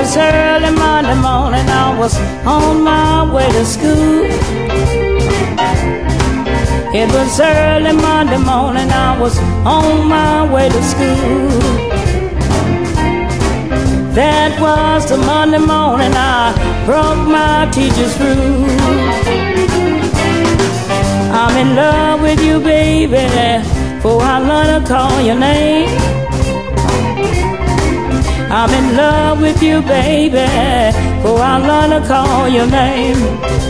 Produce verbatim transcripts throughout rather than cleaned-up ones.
was early Monday morning, I was on my way to school. It was early Monday morning, I was on my way to school. That was the Monday morning I broke my teacher's rule. I'm in love with you, baby, for I learn to call your name. I'm in love with you, baby, for I learn to call your name.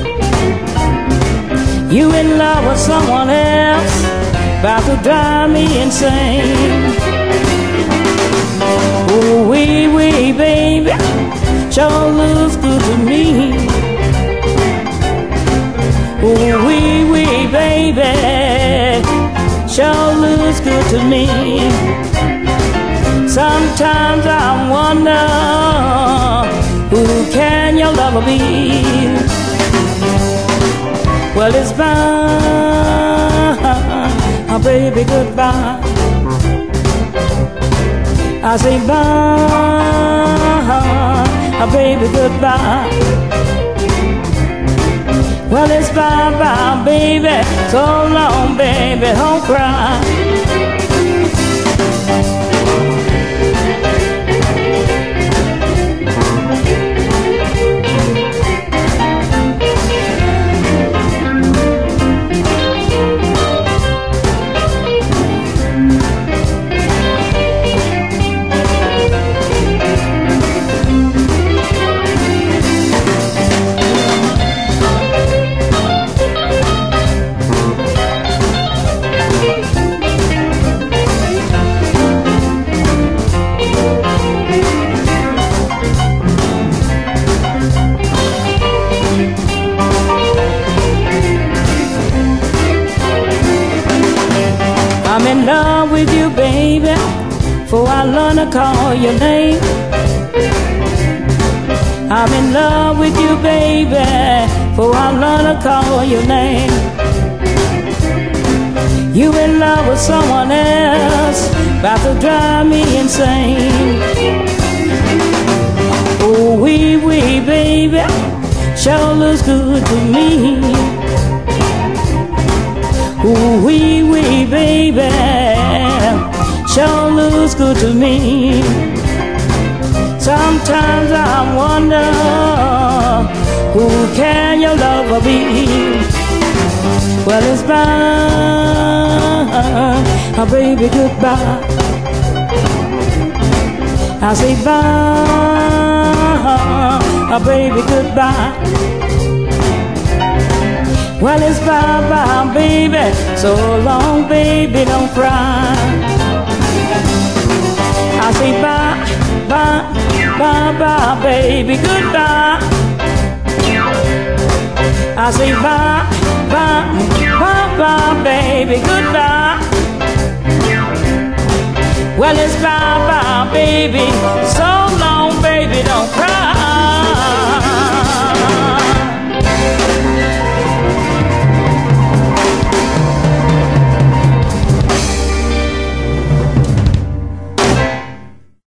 You in love with someone else, about to drive me insane. Ooh, wee, wee, baby, sure looks good to me. Ooh, wee, wee, baby, sure looks good to me. Sometimes I wonder, who can your lover be? Well, it's bye, oh, baby, goodbye. I say bye, oh, baby, goodbye. Well, it's bye-bye, baby, so long, baby, don't cry. I'm in love with you, baby, for I learn to call your name. I'm in love with you, baby, for I learn to call your name. You in love with someone else, about to drive me insane. Oh, wee, wee, baby, sure looks good to me. Ooh, wee, wee, baby, sure looks good to me. Sometimes I wonder, who can your lover be? Well, it's bye, oh, baby, goodbye. I say bye, oh, baby, goodbye. Well, it's bye-bye, baby, so long, baby, don't cry. I say bye, bye, bye-bye, baby, goodbye. I say bye, bye, bye-bye, baby, goodbye. Well, it's bye-bye, baby, so